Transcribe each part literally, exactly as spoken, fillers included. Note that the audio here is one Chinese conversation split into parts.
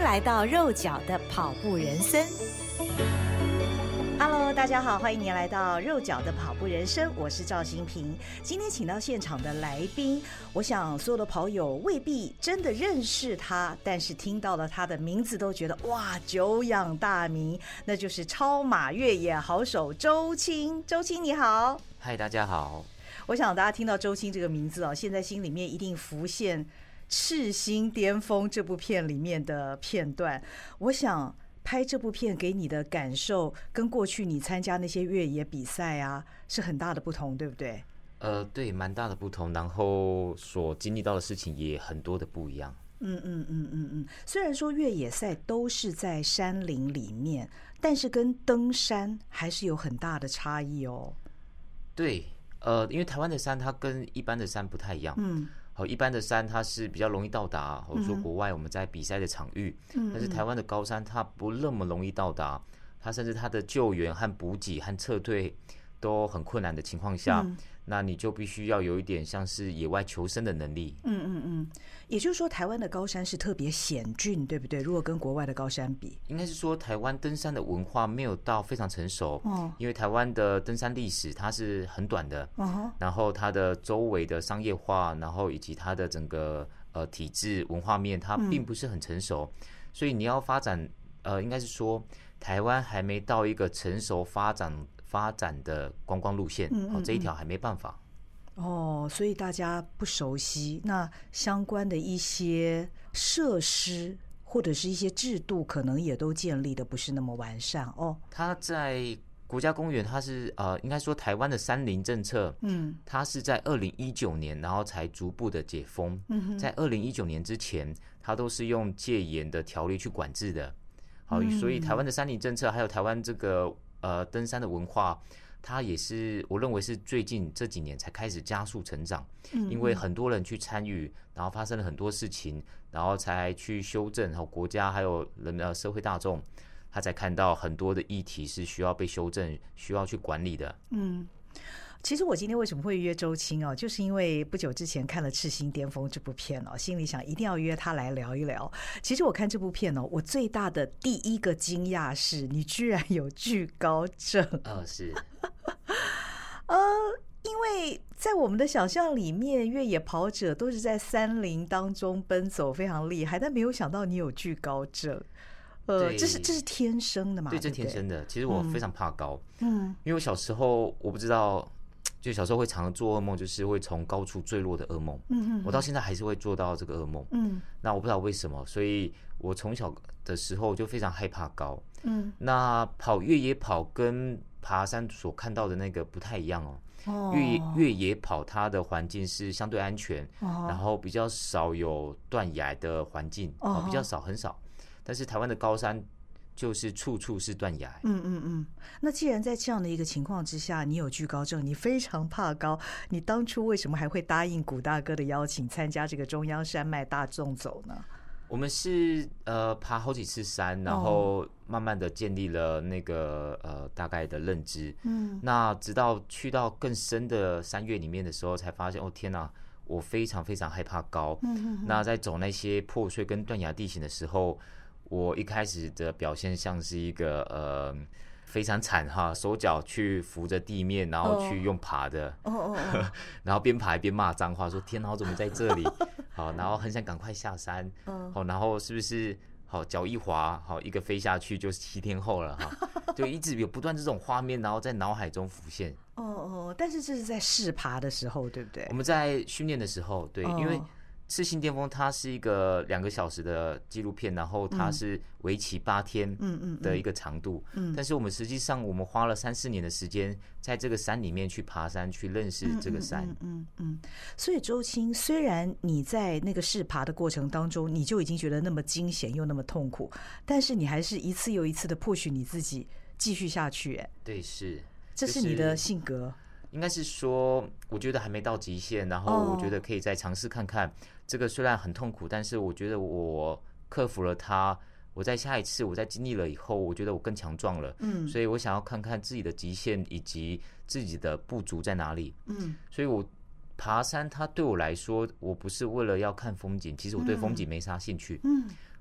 迎来到肉脚的跑步人生。Hello， 大家好，欢迎您来到肉脚的跑步人生，我是赵心屏。今天请到现场的来宾，我想所有的跑友未必真的认识他，但是听到了他的名字都觉得哇，久仰大名，那就是超马越野好手周青。周青你好。 嗨，大家好。 我想大家听到周青这个名字哦，现在心里面一定浮现《赤心巅峰》这部片里面的片段。我想拍这部片给你的感受跟过去你参加那些越野比赛啊是很大的不同，对不对？ 呃，对，蛮大的不同，然后所经历到的事情也很多的不一样。 嗯嗯嗯嗯嗯。虽然说越野赛都是在山林里面，但是跟登山还是有很大的差异哦。 对，呃，因为台湾的山它跟一般的山不太一样。 嗯。 好，一般的山它是比较容易到达，或者说国外我们在比赛的场域，嗯、但是台湾的高山它不那么容易到达，它甚至它的救援和补给和撤退都很困难的情况下，嗯、那你就必须要有一点像是野外求生的能力。 嗯嗯嗯，也就是说台湾的高山是特别险峻，对不对？如果跟国外的高山比， 应该是说台湾登山的文化没有到非常成熟，哦、因为台湾的登山历史它是很短的，哦、然后它的周围的商业化，然后以及它的整个呃体制文化面，它并不是很成熟，嗯、所以你要发展，呃，应该是说台湾还没到一个成熟发展发展的观光路线，嗯嗯嗯哦，这一条还没办法。 哦，所以大家不熟悉，那相关的一些设施或者是一些制度，可能也都建立的不是那么完善哦。 它在国家公园，它是呃，应该说台湾的山林政策，嗯，它是在二零一九年，然后才逐步的解封。嗯，在二零一九年之前，它都是用戒严的条例去管制的。好，嗯、所以台湾的山林政策，还有台湾这个呃登山的文化。它也是我认为是最近这几年才开始加速成长，嗯、因为很多人去参与，然后发生了很多事情，然后才去修正，然后国家还有人呃社会大众，他才看到很多的议题是需要被修正、需要去管理的。 嗯。其实我今天为什么会约周青哦，就是因为不久之前看了《赤心巅峰》这部片哦，心里想一定要约他来聊一聊。其实我看这部片哦，我最大的第一个惊讶是你居然有惧高症。 呃，是。 呃，因为在我们的想象里面，越野跑者都是在山林当中奔走，非常厉害，但没有想到你有惧高症。呃，这是这是天生的嘛？ 对，这天生的。其实我非常怕高，嗯，因为我小时候我不知道。就小时候会常常做噩梦，就是会从高处坠落的噩梦。嗯嗯，我到现在还是会做到这个噩梦。嗯，那我不知道为什么，所以我从小的时候就非常害怕高。嗯，那跑越野跑跟爬山所看到的那个不太一样哦。哦，越越野跑它的环境是相对安全，哦、然后比较少有断崖的环境，哦，比较少很少。但是台湾的高山。就是处处是断崖。 嗯嗯嗯。那既然在这样的一个情况之下，你有惧高症，你非常怕高，你当初为什么还会答应古大哥的邀请，参加这个中央山脉大纵走呢？ 我们是呃爬好几次山，然后慢慢的建立了那个呃大概的认知。嗯。那直到去到更深的山岳里面的时候，才发现哦天哪，我非常非常害怕高。嗯嗯嗯。那在走那些破碎跟断崖地形的时候。我一开始的表现像是一个呃非常惨哈，手脚去扶着地面，然后去用爬的，哦哦哦，然后边爬边骂脏话，说天哪，我怎么在这里？好，然后很想赶快下山，好，然后是不是好脚一滑，好一个飞下去就是七天后了哈，就一直有不断这种画面，然后在脑海中浮现。 哦哦，但是这是在试爬的时候，对不对？ 我们在训练的时候，对，因为。赤心巅峰它是一个两个小时的纪录片，然后它是为期八天的一个长度。嗯嗯嗯、但是我们实际上我们花了三四年的时间，在这个山里面去爬山，去认识这个山。嗯 嗯, 嗯, 嗯所以周青，虽然你在那个试爬的过程当中，你就已经觉得那么惊险又那么痛苦，但是你还是一次又一次的迫许你自己继续下去。哎， 对，是， 这是你的性格。 应该是说，我觉得还没到极限，然后我觉得可以再尝试看看。Oh. 这个虽然很痛苦，但是我觉得我克服了它。我在下一次我在经历了以后，我觉得我更强壮了。嗯，所以我想要看看自己的极限以及自己的不足在哪里。嗯，所以我爬山，它对我来说，我不是为了要看风景，其实我对风景没啥兴趣。嗯，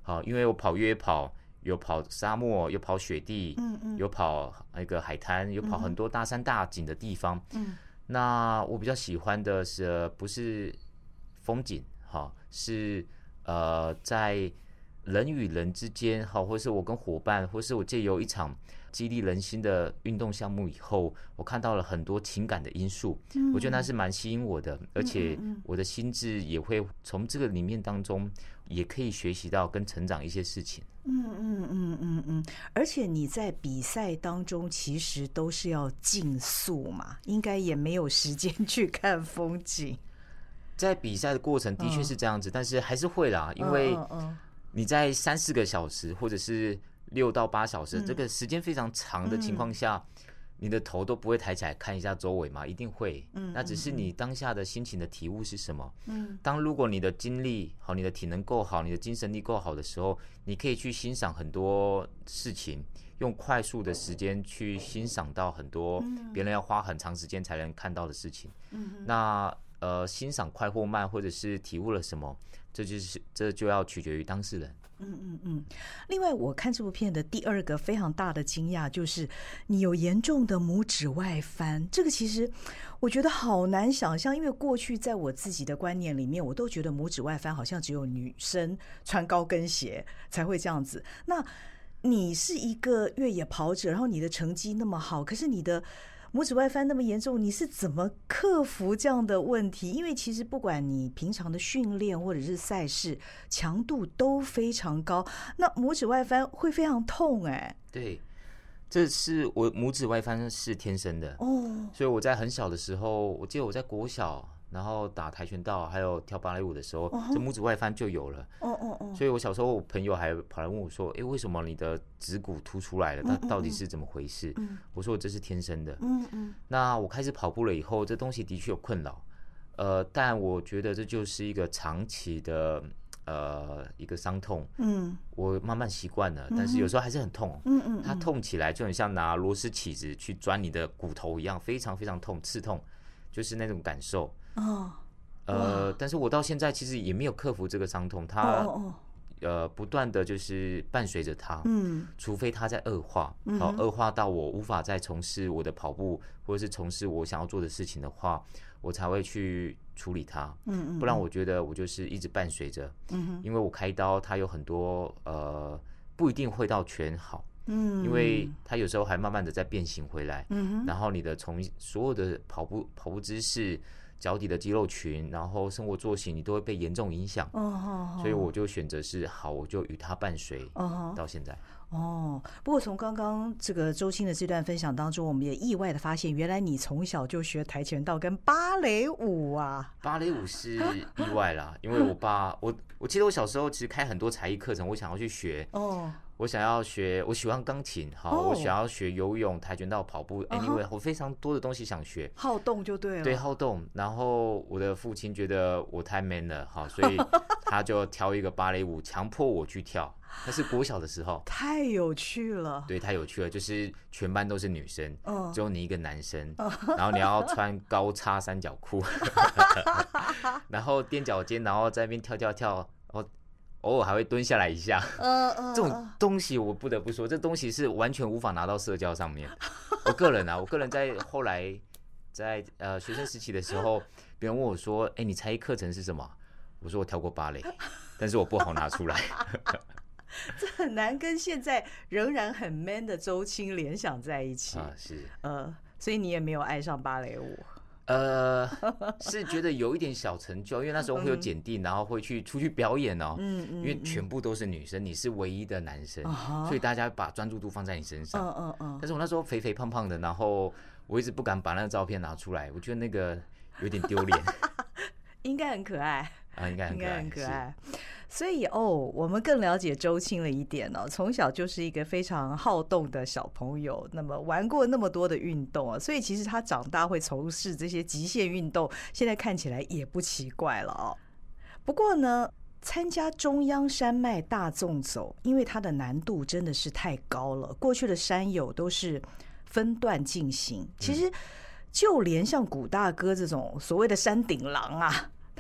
好，因为我跑越野跑，有跑沙漠，有跑雪地， 嗯嗯， 有跑那个海滩，有跑很多大山大景的地方。 嗯， 那我比较喜欢的是不是风景，哈，是呃在人与人之间，好，或是我跟伙伴，或是我借由一场激励人心的运动项目以后，我看到了很多情感的因素，嗯、我觉得那是蛮吸引我的，而且我的心智也会从这个里面当中，也可以学习到跟成长一些事情。 嗯嗯嗯嗯嗯，而且你在比赛当中其实都是要竞速嘛，应该也没有时间去看风景。 在比赛的过程的确是这样子，嗯、但是还是会啦，因为你在三四个小时或者是六到八小时，嗯、这个时间非常长的情况下，嗯、你的头都不会抬起来看一下周围嘛，一定会。嗯，那只是你当下的心情的体悟是什么？嗯，当如果你的精力好，你的体能够好，你的精神力够好的时候，你可以去欣赏很多事情，用快速的时间去欣赏到很多别人要花很长时间才能看到的事情。嗯，那呃，欣赏快或慢，或者是体悟了什么，这就是这就要取决于当事人。 嗯嗯嗯。另外，我看这部片的第二个非常大的惊讶就是你有严重的拇指外翻，这个其实我觉得好难想象，因为过去在我自己的观念里面，我都觉得拇指外翻好像只有女生穿高跟鞋才会这样子。那你是一个越野跑者，然后你的成绩那么好，可是你的拇指外翻那么严重，你是怎么克服这样的问题？因为其实不管你平常的训练或者是赛事强度都非常高，那拇指外翻会非常痛哎、欸。 对，这是我拇指外翻是天生的哦，所以我在很小的时候，我记得我在国小，然后打跆拳道还有跳芭蕾舞的时候，哦、这拇指外翻就有了。哦哦哦！所以我小时候，我朋友还跑来问我说：“哎、欸，为什么你的指骨凸出来了？它到底是怎么回事？”嗯嗯嗯我说：“这是天生的。”嗯嗯。那我开始跑步了以后，这东西的确有困扰，呃，但我觉得这就是一个长期的呃一个伤痛。嗯。我慢慢习惯了，但是有时候还是很痛。嗯嗯。它痛起来就很像拿螺丝起子去钻你的骨头一样，非常非常痛，刺痛，就是那种感受。哦。呃，但是我到现在其实也没有克服这个伤痛，它呃不断的就是伴随着它，嗯，除非它在恶化，好恶化到我无法再从事我的跑步或者是从事我想要做的事情的话，我才会去处理它，嗯嗯，不然我觉得我就是一直伴随着，嗯，因为我开刀它有很多呃不一定会到全好。嗯，因为它有时候还慢慢的在变形回来，嗯，然后你的从所有的跑步跑步姿势。脚底的肌肉群，然后生活作息，你都会被严重影响。哦，所以我就选择是好，我就与他伴随到现在。 哦，不过从刚刚这个周青的这段分享当中，我们也意外的发现，原来你从小就学跆拳道跟芭蕾舞啊！ 芭蕾舞是意外啦，因为我爸，我我记得我小时候其实开很多才艺课程，我想要去学。哦。我想要学，我喜欢钢琴，好， oh. 我想要学游泳、跆拳道、跑步 ，anyway， 我非常多的东西想学， 好动就对了， 对，好动。然后我的父亲觉得我太 man 了，好，所以他就挑一个芭蕾舞，强迫我去跳。那是国小的时候， 太有趣了， 对，太有趣了，就是全班都是女生，嗯、只有你一个男生，嗯、然后你要穿高叉三角裤，然后踮脚尖，然后在那边跳跳跳，然后。偶尔还会蹲下来一下，呃呃、这种东西我不得不说，这东西是完全无法拿到社交上面。我个人啊，我个人在后来在呃学生时期的时候，别人问我说：“哎、欸，你才艺课程是什么？”我说：“我跳过芭蕾，但是我不好拿出来。” 这很难跟现在仍然很 man 的周青联想在一起啊，是呃，所以你也没有爱上芭蕾舞。 呃，是觉得有一点小成就，因为那时候会有检定，然后会去出去表演哦。嗯嗯，因为全部都是女生，你是唯一的男生，嗯、所以大家把专注度放在你身上。嗯嗯嗯。但是我那时候肥肥胖胖的，然后我一直不敢把那个照片拿出来，我觉得那个有点丢脸。 应该很可爱啊，应该很可爱， 应该很可爱。所以哦，我们更了解周青了一点哦。从小就是一个非常好动的小朋友，那么玩过那么多的运动啊，所以其实他长大会从事这些极限运动，现在看起来也不奇怪了哦。不过呢，参加中央山脉大纵走，因为它的难度真的是太高了，过去的山友都是分段进行，其实就连像古大哥这种所谓的山顶狼啊。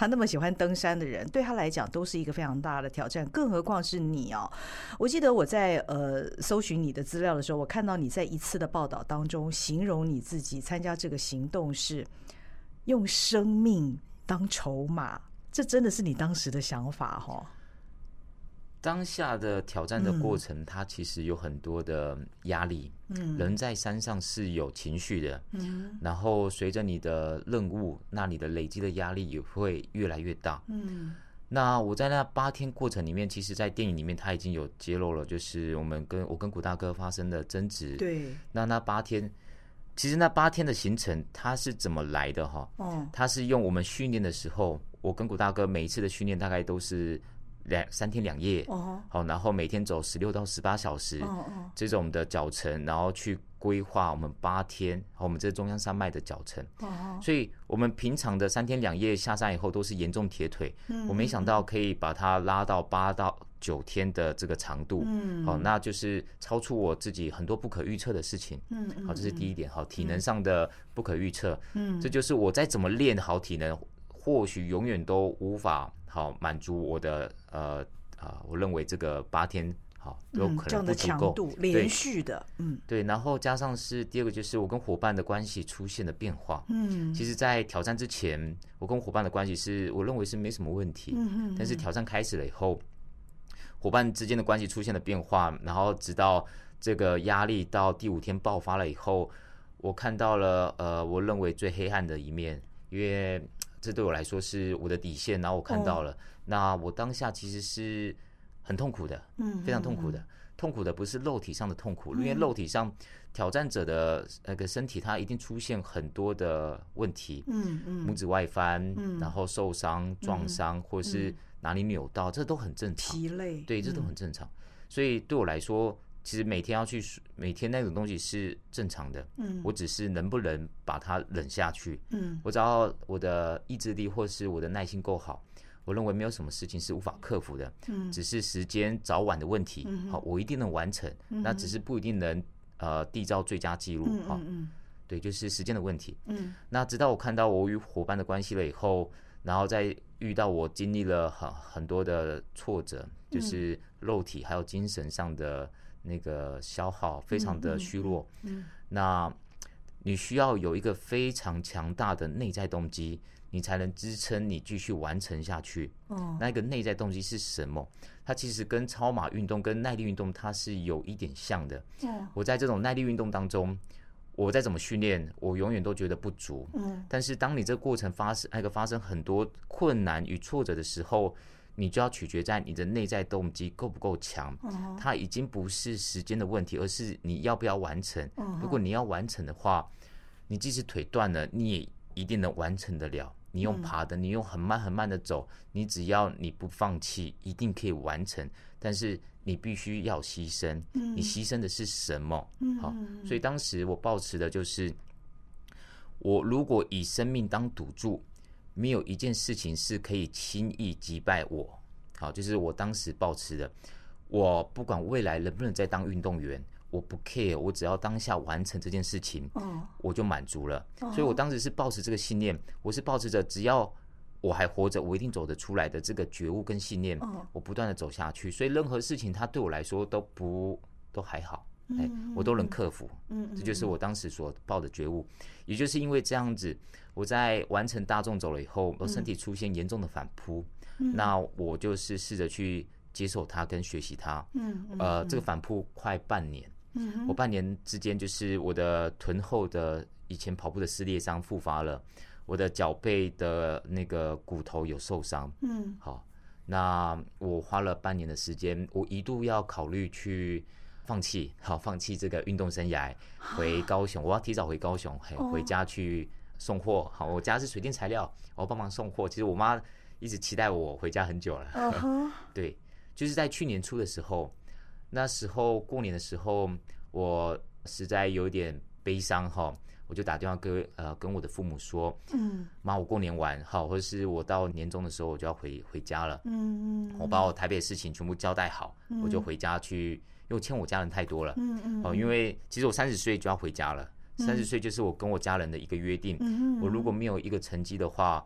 他那么喜欢登山的人，对他来讲都是一个非常大的挑战，更何况是你哦。我记得我在呃搜寻你的资料的时候，我看到你在一次的报道当中形容你自己参加这个行动是用生命当筹码，这真的是你当时的想法哈？ 当下的挑战的过程，嗯、它其实有很多的压力。嗯，人在山上是有情绪的。嗯，然后随着你的任务，那你的累积的压力也会越来越大。嗯，那我在那八天过程里面，其实，在电影里面他已经有揭露了，就是我们跟我跟古大哥发生的争执。对，那那八天。其实那八天的行程它是怎么来的哈？哦，它是用我们训练的时候，我跟古大哥每一次的训练大概都是两三天两夜，哦，好，然后每天走十六到十八小时，哦哦，这种的脚程，然后去规划我们八天，我们这中央山脉的脚程，哦，所以我们平常的三天两夜下山以后都是严重铁腿，嗯，我没想到可以把它拉到八到九天的这个长度，嗯，好，那就是超出我自己很多不可预测的事情，嗯，好，这是第一点，好，体能上的不可预测，嗯，这就是我再怎么练好体能，或许永远都无法好满足我的呃啊，我认为这个八天好有可能不足够，嗯，这样的强度连续的， 嗯，对，然后加上是第二个就是我跟伙伴的关系出现了变化，嗯，其实，在挑战之前，我跟伙伴的关系是我认为是没什么问题，嗯嗯，但是挑战开始了以后，伙伴之间的关系出现了变化，然后直到这个压力到第五天爆发了以后，我看到了呃，我认为最黑暗的一面，因为这对我来说是我的底线，然后我看到了，哦，那我当下其实是很痛苦的，嗯，非常痛苦的，痛苦的不是肉体上的痛苦，嗯，因为肉体上挑战者的那个身体，它一定出现很多的问题，嗯嗯，拇指外翻，嗯，然后受伤、撞伤，嗯，或是哪里扭到，这都很正常， 疲累， 对，这都很正常，嗯，所以对我来说，其实每天要去每天那种东西是正常的，嗯，我只是能不能把它忍下去，嗯，我只要我的意志力或是我的耐心够好，我认为没有什么事情是无法克服的，嗯，只是时间早晚的问题，嗯，好，我一定能完成，嗯，那只是不一定能呃缔造最佳纪录，嗯嗯嗯，对，就是时间的问题，嗯，那直到我看到我与伙伴的关系了以后，然后再遇到我经历了很很多的挫折，就是肉体还有精神上的那个消耗非常的虚弱，嗯嗯嗯，那你需要有一个非常强大的内在动机，你才能支撑你继续完成下去。哦，那个内在动机是什么？它其实跟超马运动跟耐力运动它是有一点像的。哦，我在这种耐力运动当中，我再怎么训练，我永远都觉得不足。嗯，但是当你这个过程发生那个发生很多困难与挫折的时候，你就要取决在你的内在动机够不够强，它已经不是时间的问题，而是你要不要完成。如果你要完成的话，你即使腿断了，你也一定能完成得了。你用爬的，你用很慢很慢的走，你只要你不放弃，一定可以完成。但是你必须要牺牲，你牺牲的是什么？好，所以当时我抱持的就是，我如果以生命当赌注，没有一件事情是可以轻易击败我。好，就是我当时抱持的，我不管未来能不能再当运动员，我不 care， 我只要当下完成这件事情，哦，我就满足了。哦，所以我当时是抱持这个信念，我是抱持着只要我还活着，我一定走得出来的这个觉悟跟信念，哦，我不断的走下去。所以任何事情它对我来说都不都还好，哎，我都能克服。嗯，这就是我当时所抱的觉悟。也就是因为这样子，我在完成大众走了以后，我身体出现严重的反扑，嗯，那我就是试着去接受它跟学习它。嗯，呃，这个反扑快半年。嗯，我半年之间，就是我的臀后的以前跑步的撕裂伤复发了，我的脚背的那个骨头有受伤。嗯，好，那我花了半年的时间，我一度要考虑去放弃，好，放弃这个运动生涯，回高雄，我要提早回高雄，回家去送货。好，我家是水电材料，我帮忙送货。其实我妈一直期待我回家很久了。Uh-huh. 对，就是在去年初的时候。那时候过年的时候，我实在有点悲伤哈，我就打电话跟呃跟我的父母说，嗯，妈，我过年完好，或者是我到年终的时候我就要回回家了，嗯嗯，我把我台北的事情全部交代好，嗯，我就回家去，因为我欠我家人太多了，嗯嗯，哦，因为其实我三十岁就要回家了，三十岁就是我跟我家人的一个约定，嗯嗯，我如果没有一个成绩的话，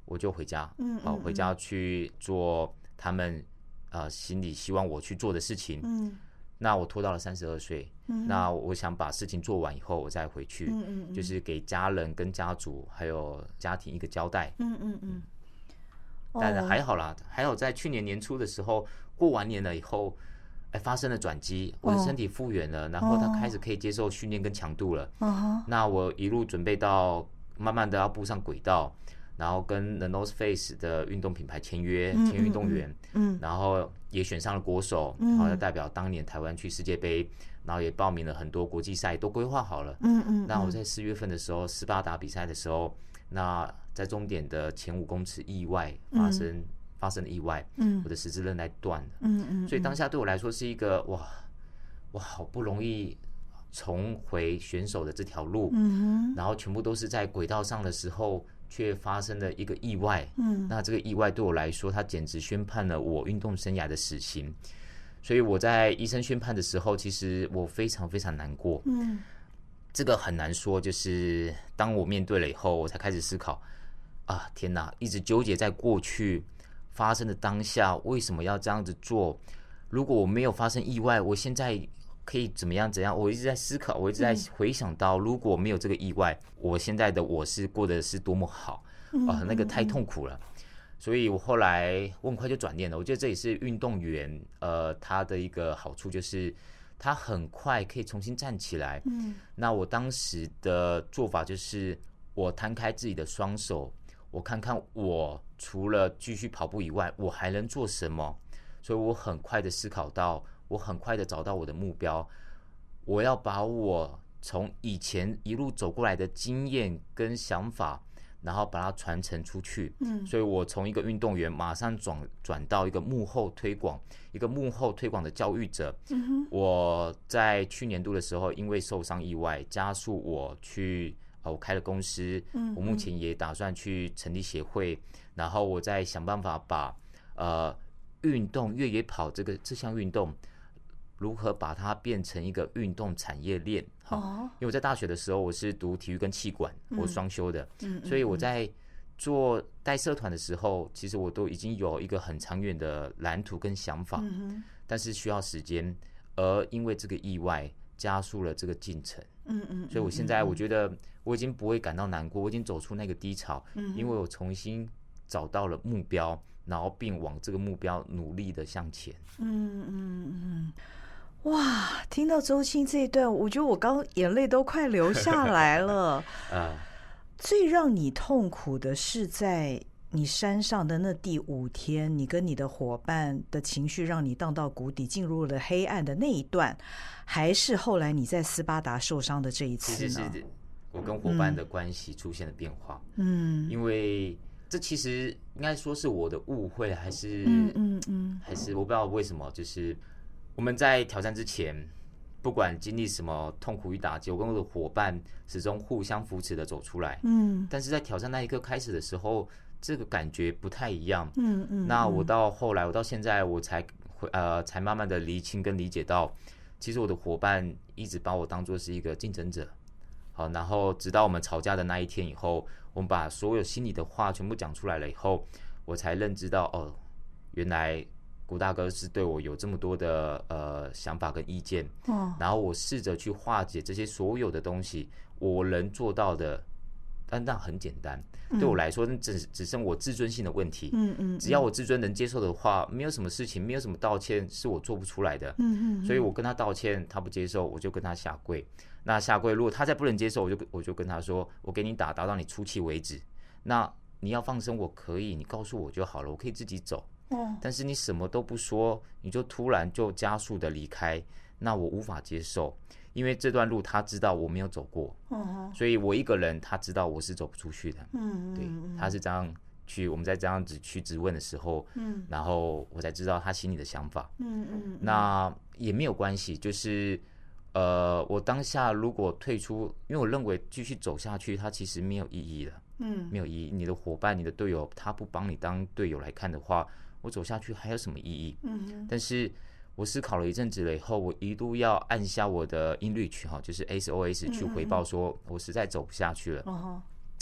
我就回家， 嗯， 好、回家去做他们呃心里希望我去做的事情。嗯，那我拖到了三十二岁，嗯，那我想把事情做完以后，我再回去，嗯嗯，就是给家人跟家族还有家庭一个交代。嗯嗯嗯。但还好啦，还好在去年年初的时候，过完年了以后，哎，发生了转机，我的身体复原了，然后他开始可以接受训练跟强度了。哦，那我一路准备到慢慢的要步上轨道，然后跟 The North Face 的运动品牌签约，签运动员，嗯，然后也选上了国手，然后要代表当年台湾去世界杯，然后也报名了很多国际赛，都规划好了。嗯嗯。那我在四月份的时候，斯巴达比赛的时候，那在终点的前五公尺意外发生，嗯、发生了意外，嗯，我的十字韧带断了，嗯嗯，所以当下对我来说是一个哇，我好不容易重回选手的这条路，嗯，然后全部都是在轨道上的时候，却发生了一个意外，嗯，那这个意外对我来说，它简直宣判了我运动生涯的死刑，所以我在医生宣判的时候，其实我非常非常难过，嗯，这个很难说，就是当我面对了以后，我才开始思考。啊，天哪！一直纠结在过去发生的当下，为什么要这样子做？如果我没有发生意外，我现在可以怎么样？怎样？我一直在思考，我一直在回想到，如果没有这个意外，我现在的我是过得是多么好啊！那个太痛苦了。所以我后来我很快就转念了。我觉得这也是运动员呃他的一个好处，就是他很快可以重新站起来。嗯，那我当时的做法就是，我摊开自己的双手。我看看我除了继续跑步以外，我还能做什么？所以我很快的思考到，我很快的找到我的目标。我要把我从以前一路走过来的经验跟想法，然后把它传承出去。嗯，所以我从一个运动员马上转转到一个幕后推广，一个幕后推广的教育者。嗯哼，我在去年度的时候，因为受伤意外，加速我去。我开了公司，我目前也打算去成立协会，然后我再想办法把呃运动越野跑这个这项运动如何把它变成一个运动产业链。好，因为我在大学的时候我是读体育跟企管，我双修的，所以我在做带社团的时候，其实我都已经有一个很长远的蓝图跟想法，但是需要时间，而因为这个意外加速了这个进程。嗯嗯，所以我现在我觉得我已经不会感到难过，我已经走出那个低潮，嗯，因为我重新找到了目标，然后并往这个目标努力的向前。嗯嗯嗯，哇，听到周青这一段，我觉得我刚眼泪都快流下来了。啊，最让你痛苦的是在你山上的那第五天，你跟你的伙伴的情绪让你荡到谷底，进入了黑暗的那一段，还是后来你在斯巴达受伤的这一次呢？ 其实是我跟伙伴的关系出现了变化。嗯，因为这其实应该说是我的误会，还是嗯嗯嗯，还是我不知道为什么，就是我们在挑战之前，不管经历什么痛苦与打击，我跟我的伙伴始终互相扶持的走出来。嗯，但是在挑战那一刻开始的时候，这个感觉不太一样。嗯嗯，那我到后来，我到现在，我才呃才慢慢的厘清跟理解到，其实我的伙伴一直把我当作是一个竞争者。好，然后直到我们吵架的那一天以后，我们把所有心里的话全部讲出来了以后，我才认知到，哦，原来古大哥是对我有这么多的呃想法跟意见。哦，然后我试着去化解这些所有的东西，我能做到的。但那很简单，对我来说，只只剩我自尊心的问题。嗯嗯，只要我自尊能接受的话，没有什么事情，没有什么道歉是我做不出来的。嗯嗯，所以我跟他道歉，他不接受，我就跟他下跪。那下跪，如果他再不能接受，我就我就跟他说，我给你打，打到你出气为止。那你要放生，我可以，你告诉我就好了，我可以自己走。哦，但是你什么都不说，你就突然就加速的离开，那我无法接受。因为这段路他知道我没有走过，哦，所以我一个人他知道我是走不出去的。嗯，对，他是这样去，我们在这样子去质问的时候，嗯，然后我才知道他心里的想法。嗯嗯，那也没有关系，就是呃，我当下如果退出，因为我认为继续走下去，它其实没有意义了。嗯，没有意义。你的伙伴、你的队友，他不帮你当队友来看的话，我走下去还有什么意义？嗯，但是。我思考了一阵子了以后，我一度要按下我的音律曲哈，就是 S O S 去回报说，我实在走不下去了。嗯、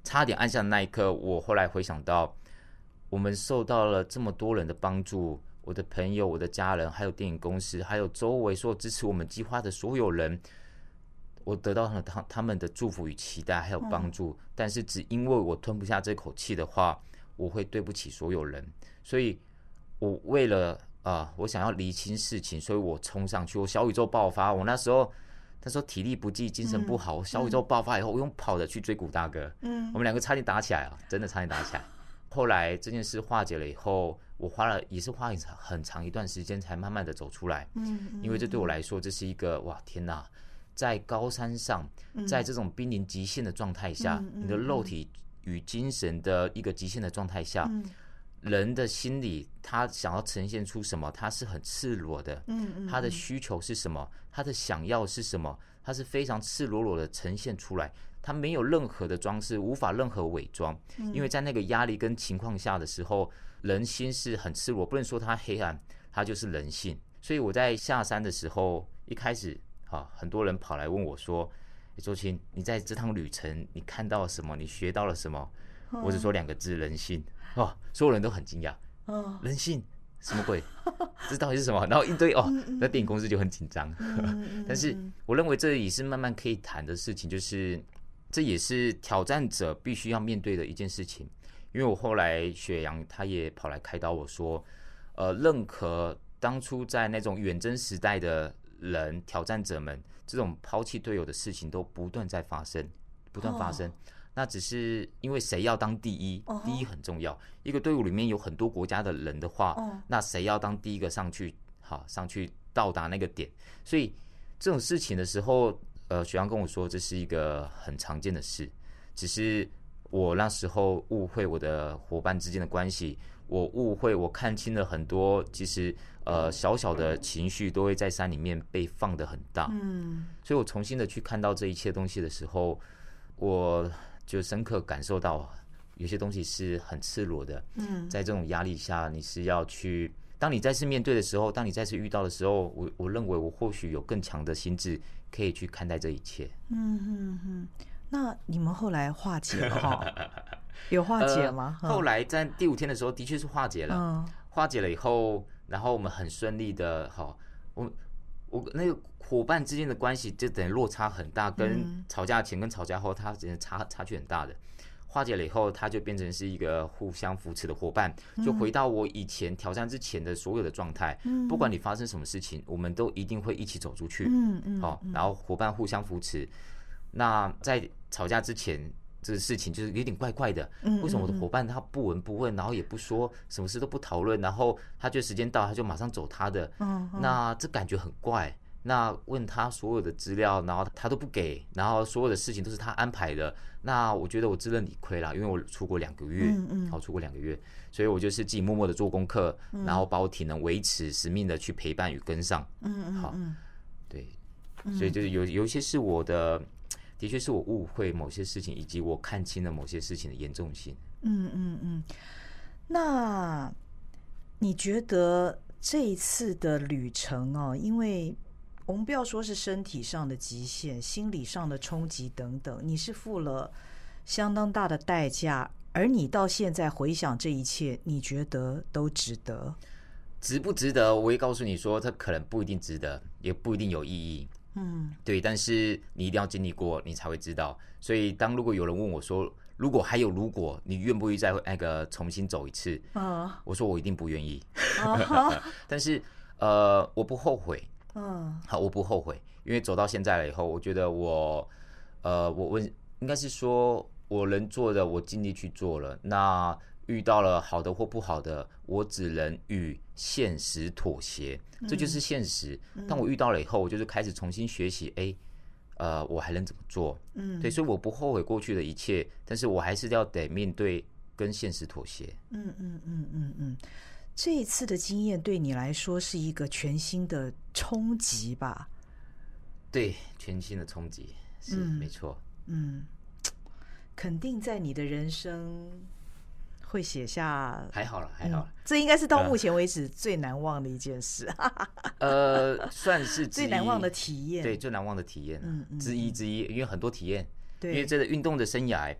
差点按下的那一刻，我后来回想到，我们受到了这么多人的帮助，我的朋友、我的家人，还有电影公司，还有周围所有支持我们计划的所有人，我得到他他们的祝福与期待，还有帮助。嗯、但是只因为我吞不下这口气的话，我会对不起所有人。所以，我为了啊、呃，我想要厘清事情，所以我冲上去，我小宇宙爆发。我那时候。那时候体力不济，精神不好，嗯、小宇宙爆发以后，我用跑的去追古大哥，嗯，我们两个差点打起来啊，真的差点打起来。后来这件事化解了以后，我花了也是花很长很长一段时间才慢慢的走出来，嗯，因为这对我来说，这是一个哇天哪，在高山上，在这种濒临极限的状态下，嗯、你的肉体与精神的一个极限的状态下。嗯人的心理，他想要呈现出什么？他是很赤裸的，嗯嗯，他的需求是什么？他的想要是什么？他是非常赤裸裸的呈现出来，他没有任何的装饰，无法任何伪装，嗯、因为在那个压力跟情况下的时候，人心是很赤裸，不能说他黑暗，他就是人性。所以我在下山的时候，一开始啊，很多人跑来问我说：“欸、周青，你在这趟旅程，你看到了什么？你学到了什么？”嗯、我只说两个字：人性。哦，所有人都很惊讶，哦，人性什么鬼？这到底是什么？然后一堆哦，那电影公司就很紧张。但是我认为这也是慢慢可以谈的事情，就是这也是挑战者必须要面对的一件事情。因为我后来雪阳他也跑来开导我说，呃，认可当初在那种远征时代的人，挑战者们，这种抛弃队友的事情都不断在发生，不断发生。哦那只是因为谁要当第一， uh-huh. 第一很重要。一个队伍里面有很多国家的人的话， uh-huh. 那谁要当第一个上去，好上去到达那个点。所以这种事情的时候，呃，雪阳跟我说这是一个很常见的事，只是我那时候误会我的伙伴之间的关系，我误会我看清了很多，其实呃小小的情绪都会在山里面被放得很大。嗯，所以我重新的去看到这一切东西的时候，我。就深刻感受到有些东西是很赤裸的，嗯，在这种压力下，你是要去，当你再次面对的时候，当你再次遇到的时候，我我认为我或许有更强的心智可以去看待这一切。嗯嗯嗯，那你们后来化解了哈？有化解吗？ 呃、后来在第五天的时候，的确是化解了。嗯，化解了以后，然后我们很顺利的，好，我我那个。伙伴之间的关系就等于落差很大，跟吵架前跟吵架后，它之间差差距很大的。化解了以后，它就变成是一个互相扶持的伙伴，就回到我以前挑战之前的所有的状态。不管你发生什么事情，我们都一定会一起走出去。嗯嗯，好，然后伙伴互相扶持。那在吵架之前，这个事情就是有点怪怪的。为什么我的伙伴他不闻不问，然后也不说，什么事都不讨论，然后他就时间到他就马上走他的。那这感觉很怪。那问他所有的资料，然后他都不给，然后所有的事情都是他安排的。那我觉得我自认理亏啦，因为我出国两个月，嗯嗯，好出国两个月，所以我就是自己默默的做功课，嗯、然后把我体能维持，使命的去陪伴与跟上。嗯嗯，好，对，所以就是有有一些是我的，的确是我误会某些事情，以及我看清了某些事情的严重性。 嗯嗯嗯，那你觉得这一次的旅程哦，因为我们不要说是身体上的极限，心理上的冲击等等，你是付了相当大的代价，而你到现在回想这一切，你觉得都值得？ 值不值得？我会告诉你说，它可能不一定值得，也不一定有意义。嗯，对，但是你一定要经历过，你才会知道。所以，当如果有人问我说，如果还有如果，你愿不愿意再那个重新走一次？嗯，我说我一定不愿意。但是，呃，我不后悔。嗯，好，我不后悔，因为走到现在了以后，我觉得我，呃，我问，应该是说我能做的，我尽力去做了。那遇到了好的或不好的，我只能与现实妥协，这就是现实。当我遇到了以后，我就是开始重新学习，哎，呃，我还能怎么做？嗯，对，所以我不后悔过去的一切，但是我还是要得面对跟现实妥协。 嗯嗯嗯嗯嗯。这一次的经验对你来说是一个全新的冲击吧？ 对，全新的冲击是、嗯、没错。嗯， 肯定在你的人生会写下。 还好了，还好了、嗯。 这应该是到目前为止最难忘的一件事。 呃，算是最难忘的体验。 对，最难忘的体验、嗯嗯、之一之一，因为很多体验。 对， 因为这个运动的生涯。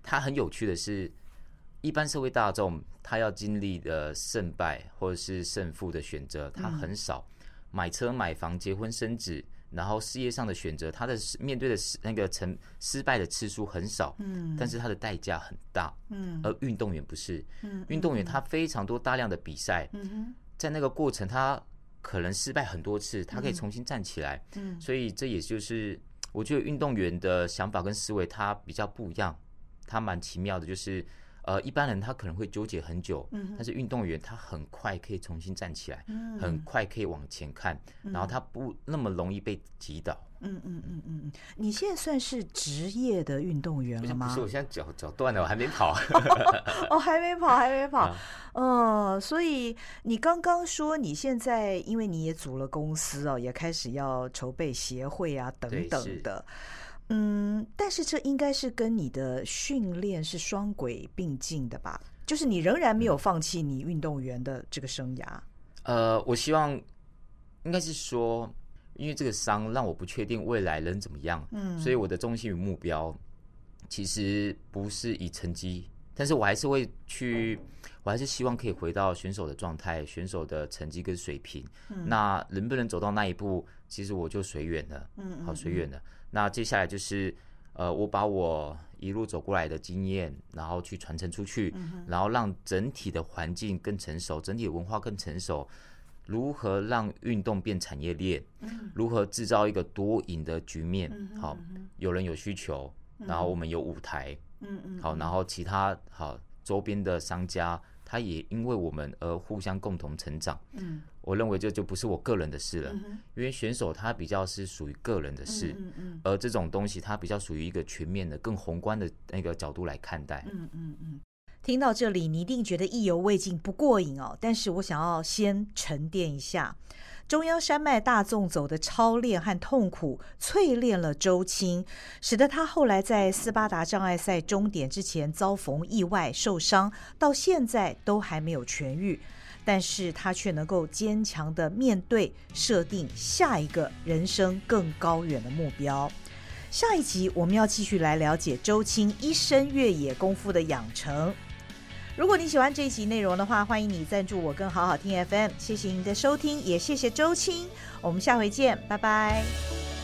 它很有趣的是，一般社会大众他要经历的胜败或者是胜负的选择，他很少。嗯、买车、买房、结婚、生子，然后事业上的选择，他的面对的那个成失败的次数很少，嗯，但是他的代价很大，嗯。而运动员不是，嗯，运动员他非常多大量的比赛，嗯，在那个过程他可能失败很多次，他可以重新站起来，嗯，所以这也就是我觉得运动员的想法跟思维他比较不一样，他蛮奇妙的，就是呃一般人他可能会纠结很久，嗯，但是运动员他很快可以重新站起来，嗯，很快可以往前看，嗯，然后他不那么容易被击倒。 嗯嗯嗯嗯，你现在算是职业的运动员了吗？ 不是，我现在脚脚断了，我还没跑。 哦，还没跑，还没跑。嗯、呃，所以你刚刚说你现在，因为你也组了公司哦，也开始要筹备协会啊等等的。嗯，但是这应该是跟你的训练是双轨并进的吧？就是你仍然没有放弃你运动员的这个生涯。 呃，我希望应该是说。因为这个伤让我不确定未来能怎么样，嗯，所以我的中心与目标其实不是以成绩，但是我还是会去，我还是希望可以回到选手的状态、选手的成绩跟水平。嗯，那能不能走到那一步，其实我就随缘了，嗯，好随缘了。那接下来就是呃，我把我一路走过来的经验，然后去传承出去，嗯，然后让整体的环境更成熟，整体的文化更成熟。如何让运动变产业链？嗯、如何制造一个多赢的局面？嗯、好，有人有需求，然后我们有舞台，嗯、好，然后其他好周边的商家，他也因为我们而互相共同成长。嗯、我认为这就不是我个人的事了，嗯、因为选手他比较是属于个人的事，嗯嗯、而这种东西它比较属于一个全面的、更宏观的那个角度来看待。嗯嗯嗯。听到这里，你一定觉得意犹未尽，不过瘾哦。但是我想要先沉淀一下，中央山脉大纵走的操练和痛苦，淬炼了周青，使得他后来在斯巴达障碍赛终点之前遭逢意外受伤，到现在都还没有痊愈。但是他却能够坚强的面对，设定下一个人生更高远的目标。下一集我们要继续来了解周青一身越野功夫的养成。如果你喜欢这一集内容的话，欢迎你赞助我跟好好听 F M， 谢谢你的收听，也谢谢周青，我们下回见，拜拜。